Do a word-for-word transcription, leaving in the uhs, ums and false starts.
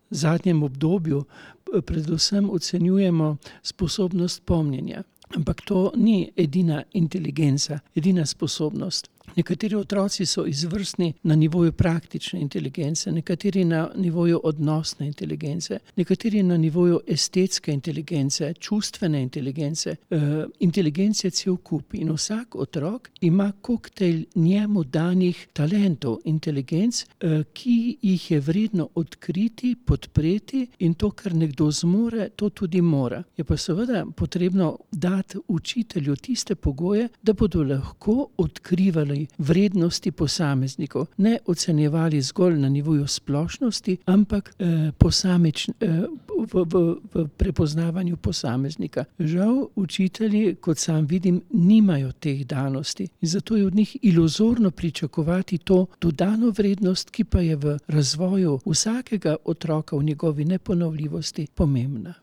zadnjem obdobju predvsem ocenjujemo sposobnost pomnjenja. Ampak to ni edina inteligenca, edina sposobnost. Nekateri otroci so izvrstni na nivoju praktične inteligence, nekateri na nivoju odnosne inteligence, nekateri na nivoju estetske inteligence, čustvene inteligence. E, inteligence je cel kup in vsak otrok ima koktejl njemu danih talentov, inteligenc, e, ki jih je vredno odkriti, podpreti in to, kar nekdo zmore, to tudi mora. Je pa seveda potrebno dati učitelju tiste pogoje, da bodo lahko odkrivali vrednosti posameznikov, ne ocenjevali zgolj na nivoju splošnosti, ampak eh, posamič, eh, v, v, v prepoznavanju posameznika. Žal učitelji, kot sam vidim, nimajo teh danosti in zato je od njih iluzorno pričakovati to dodano vrednost, ki pa je v razvoju vsakega otroka v njegovi neponovljivosti pomembna.